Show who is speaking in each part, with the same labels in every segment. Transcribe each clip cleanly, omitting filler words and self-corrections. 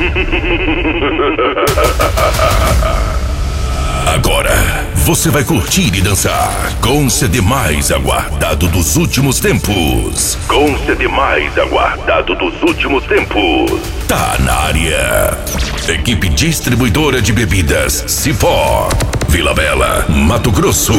Speaker 1: Agora você vai curtir e dançar com o CD mais aguardado dos últimos tempos. Com o CD mais aguardado dos últimos tempos. Tá na área. Equipe distribuidora de bebidas Cipó, Vila Bela, Mato Grosso.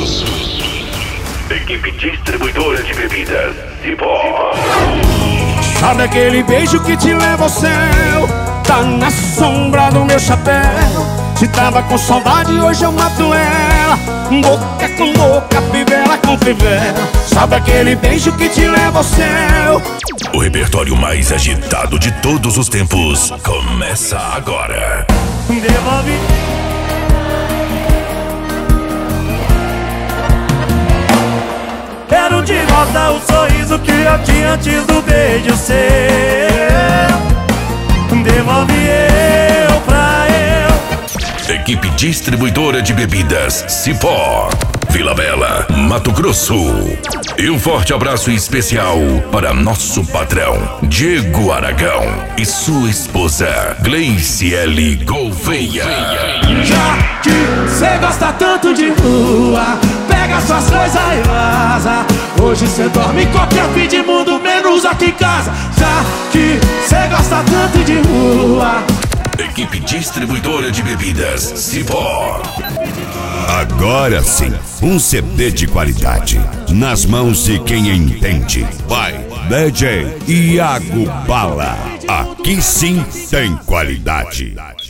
Speaker 1: Equipe distribuidora de bebidas Cipó.
Speaker 2: Sabe aquele beijo que te leva ao céu? Tá na sombra do meu chapéu. Se tava com saudade, hoje eu mato ela. Boca com boca, fivela com fivela. Sabe aquele beijo que te leva ao céu?
Speaker 1: O repertório mais agitado de todos os tempos começa agora.
Speaker 2: Devolve.
Speaker 3: Quero de volta o sorriso que eu tinha antes do beijo seu. Devolve eu pra eu.
Speaker 1: Equipe distribuidora de bebidas Cipó, Vila Bela, Mato Grosso. E um forte abraço especial para nosso patrão Diego Aragão e sua esposa Gleiciele Gouveia.
Speaker 3: Já que cê gosta tanto de rua, pega suas coisas e vaza. Hoje cê dorme em qualquer fim de mundo, menos aqui em casa. Já que cê gosta tanto de rua.
Speaker 1: Equipe distribuidora de bebidas Cipó.
Speaker 4: Agora sim, um CD de qualidade nas mãos de quem entende. Vai, DJ Iago Bala. Aqui sim tem qualidade.